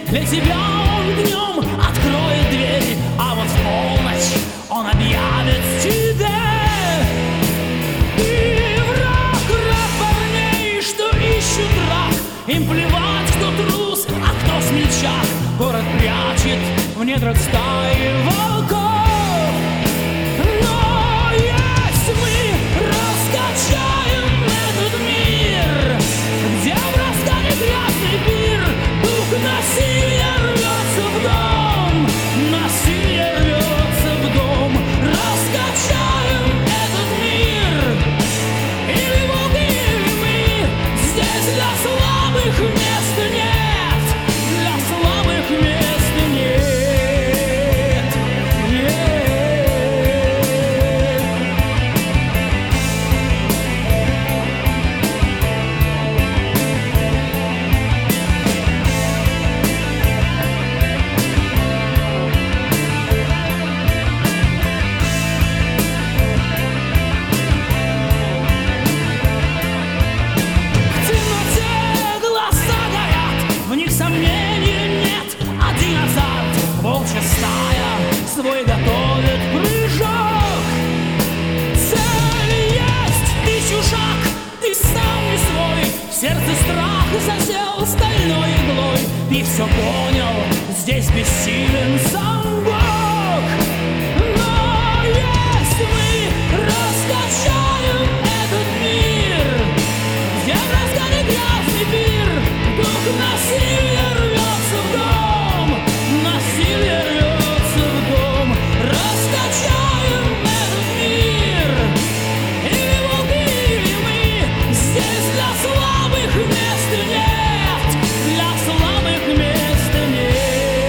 Для тебя он днем откроет дверь, а вот в полночь он объявит тебе. Ты враг парней, что ищут рак. Им плевать, кто трус, а кто смельчак. Город прячет в недрах стаи волков. Но есть мы раскачаем этот мир, где в разгаре грязный пир дух насилия рвется в дом, насилие рвется в дом. Раскачаем этот мир, или волки, или мы. Здесь для слабых места нет, для слабых места нет. Свой готовит прыжок. Цель есть, ты чужак, ты сам не свой. В сердце страх засел стальной иглой. Ты все понял, здесь бессилен сам Бог. Но есть мы раскачаем этот мир, где в разгаре грязный пир дух насилия рвется в дом, насилие рвется в дом. Раскачаем этот мир, или волки, или мы. Здесь для слабых места нет, для слабых места нет.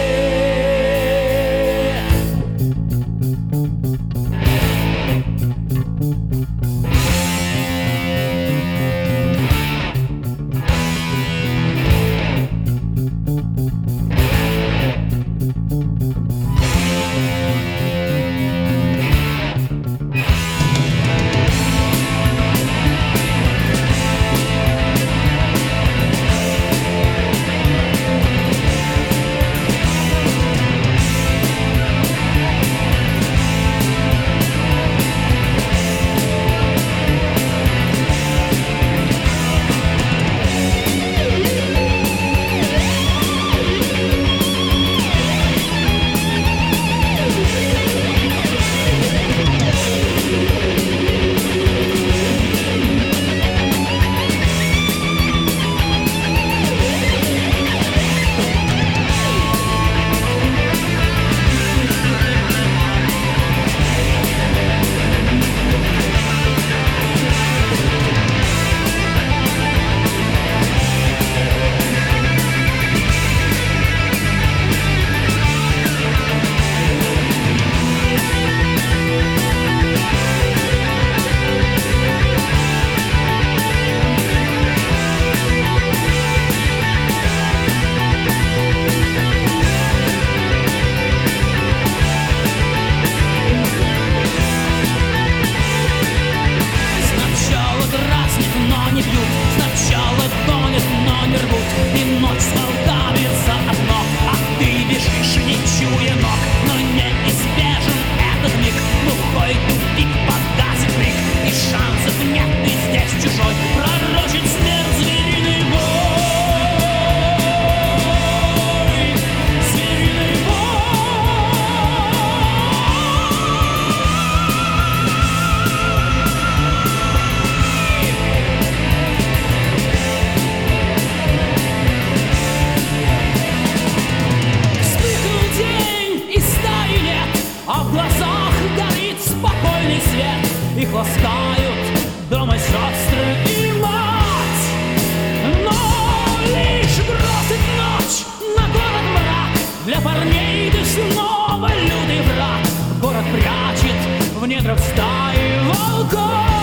Сначала гонят, но не рвут, и ночь с волками за окно. А ты бежишь, не чуя ног, но неизбежен этот миг. Глухой тупик, погасит крик, и шансов нет, ты здесь чужой. Пророчит смерть звериный бой, звериный а в глазах горит спокойный свет. Их ласкают дома сестры и мать, но лишь бросит ночь на город мрак. Для парней ты снова лютый враг. Город прячет в недрах стаи волков.